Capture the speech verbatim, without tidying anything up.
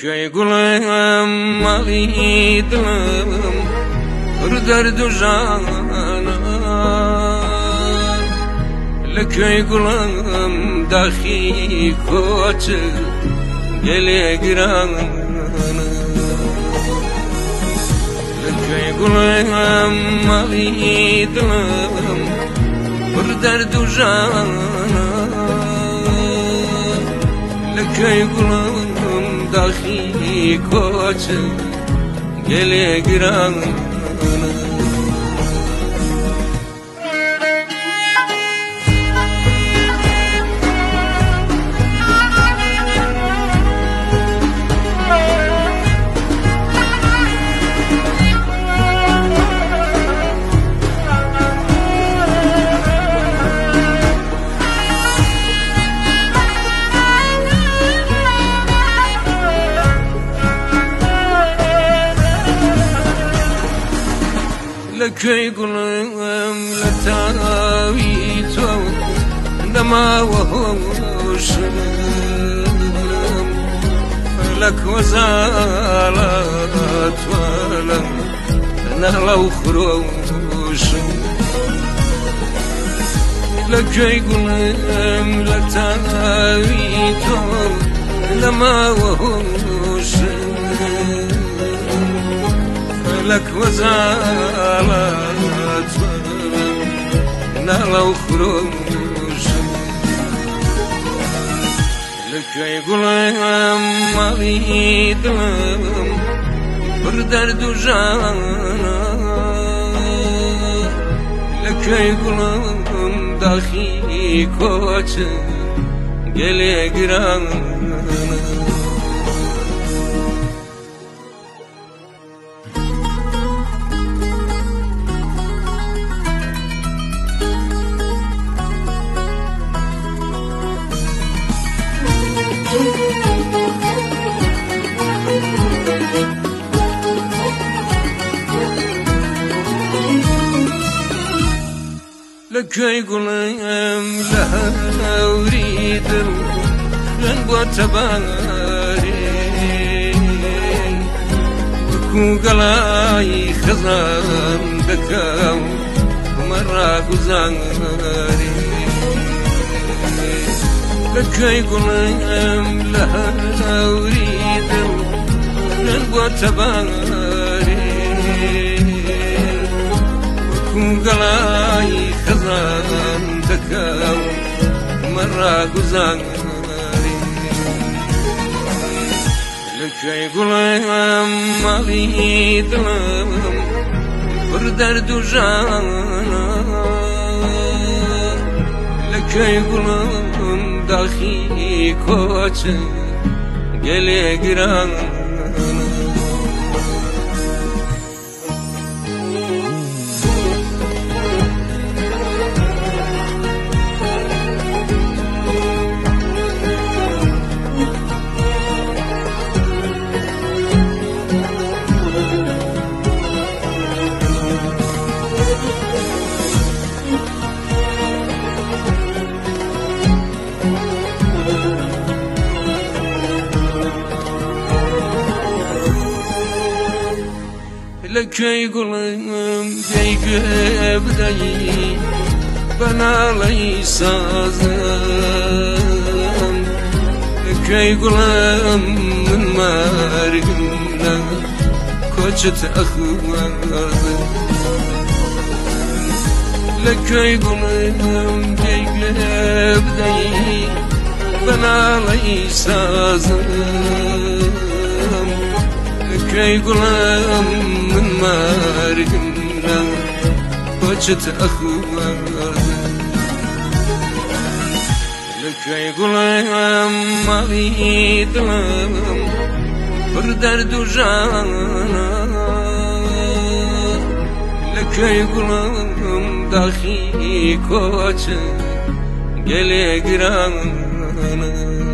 لكي قلم مغي دلم ردرد جانا لكي قلم داخي كوت قلي قرانا لكي قلم مغي دلم ردرد جانا لكي قلم داخي كوت قلي قرانا لكي قلم لتاويتو عندما وهوش لك وزالت ولم نهلا وخروش لكي قلم لتاويتو عندما وهوش لك وزالت نهلا وخروش لكي قلم مغي دلم بردرد جانا لكي قلم داخي كوت قلي قرانا لكي قلم لها أريد الغنب والتباري وكو قلاي خزان بكاو ومرا قزاري لكي قلم لها أريد الغنب والتباري وكو قلاي خزان دكاو مرا قزاري لكي قلم مغي دلم بردرد جانا لكي قلم داخي كوت قلي قرانا لكي قلم ديك بداي بنا ليس زان لكي قلم من مارقنا كوشت أخوان لكي قلم ديك بداي بنا ليس زان لكي قلم من مارقنا وجت أخوان لكي قلم مغي دلم بردرد جانا لكي قلم داخي كوت قلي قرانا